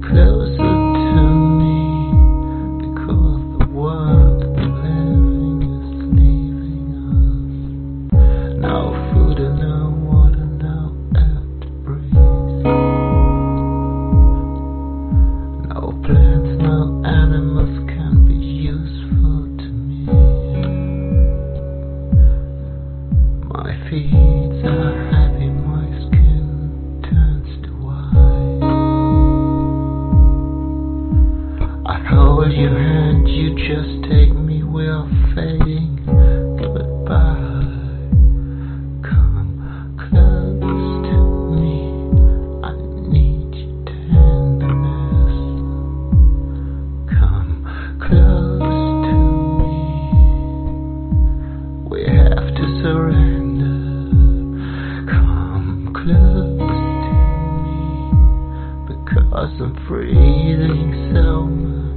closer to me, because the world we're living is leaving us. No food and no water, no air to breathe. No plants, no animals can be useful to me. My feet are heavy, my skin turns to white. I hold your hand, you just take me, we are fading goodbye. Come close to me, I need your tenderness. Come close to me, we have to surrender. Come close to me, because I'm breathing so much.